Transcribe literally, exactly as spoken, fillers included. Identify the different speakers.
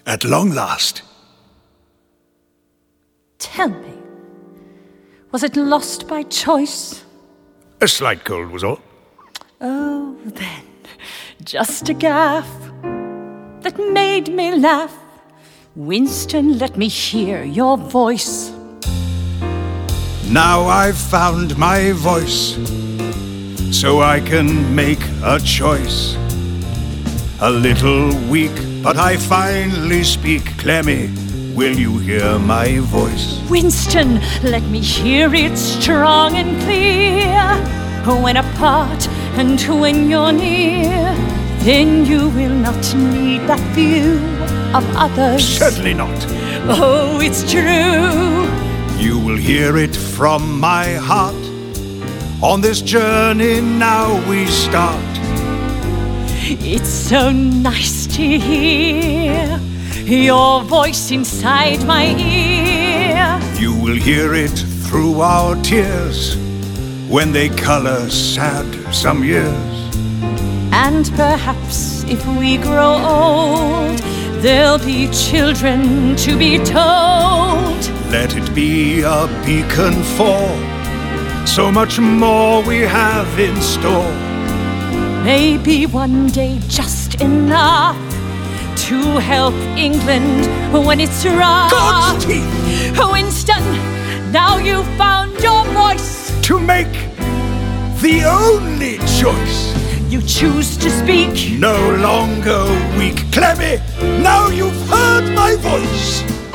Speaker 1: at long last.
Speaker 2: Tell me, was it lost by choice?
Speaker 1: A slight cold was all.
Speaker 2: Oh, then, just a gaffe that made me laugh. Winston, let me hear your voice.
Speaker 1: Now I've found my voice, so I can make a choice. A little weak, but I finally speak. Clemmy, will you hear my voice?
Speaker 2: Winston, let me hear it strong and clear. When apart and when you're near, then you will not need that view of others.
Speaker 1: Certainly not.
Speaker 2: Oh, it's true.
Speaker 1: You will hear it from my heart. On this journey now we start.
Speaker 2: It's so nice to hear your voice inside my ear.
Speaker 1: You will hear it through our tears when they color sad some years.
Speaker 2: And perhaps if we grow old, there'll be children to be told.
Speaker 1: Let it be a beacon for so much more we have in store.
Speaker 2: Maybe one day just enough to help England when it's rough.
Speaker 1: God's teeth!
Speaker 2: Winston, now you've found your voice.
Speaker 1: To make the only choice.
Speaker 2: You choose to speak.
Speaker 1: No longer weak. Clemmy, now you've heard my voice.